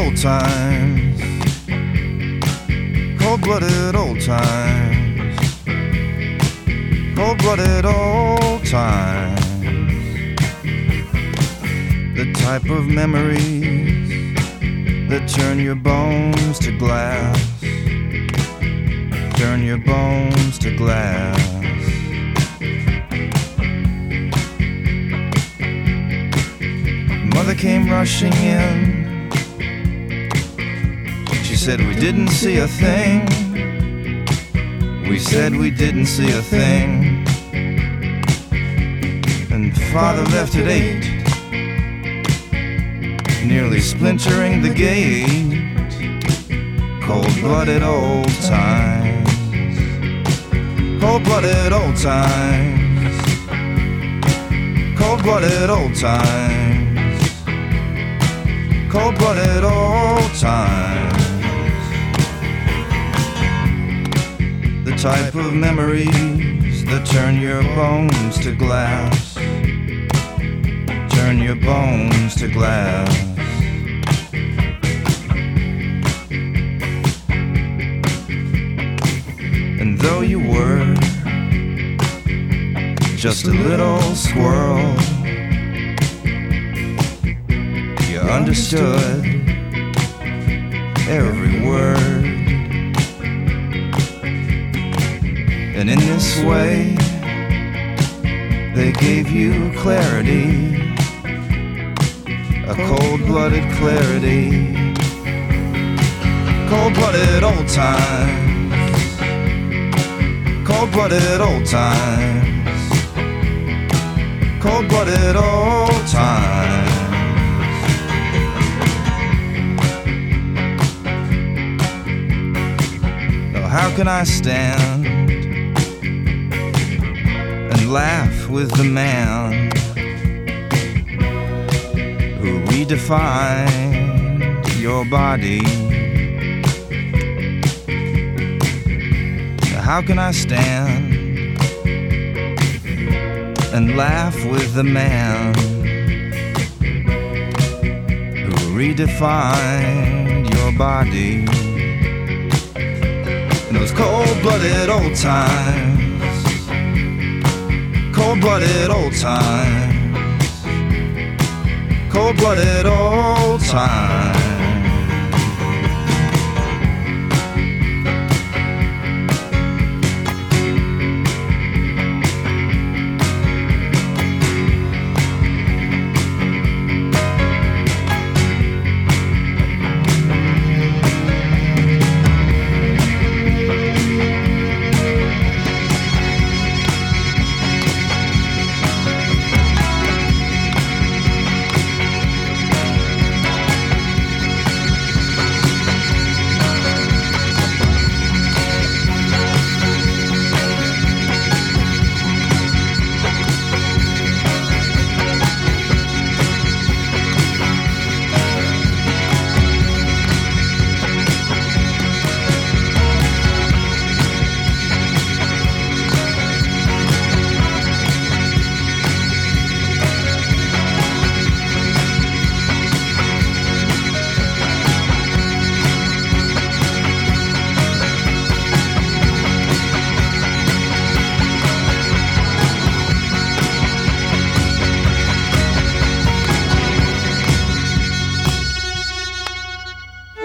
old times, cold-blooded old times, cold-blooded old times. The type of memories that turn your bones to glass, turn your bones to glass. Mother came rushing in. She said we didn't see a thing. We said we didn't see a thing. And Father left at 8, nearly splintering the gate. Cold-blooded old times, cold-blooded old times, cold-blooded old times, cold-blooded old times. The type of memories that turn your bones to glass, turn your bones to glass. And though you were just a little squirrel, you understood every word. And in this way, they gave you clarity, a cold-blooded clarity. Cold-blooded old times, cold-blooded old times, cold-blooded old times. Oh, how can I stand and laugh with the man who redefined your body? How can I stand and laugh with the man who redefined your body? In those cold-blooded old times, cold-blooded old times, cold-blooded old times.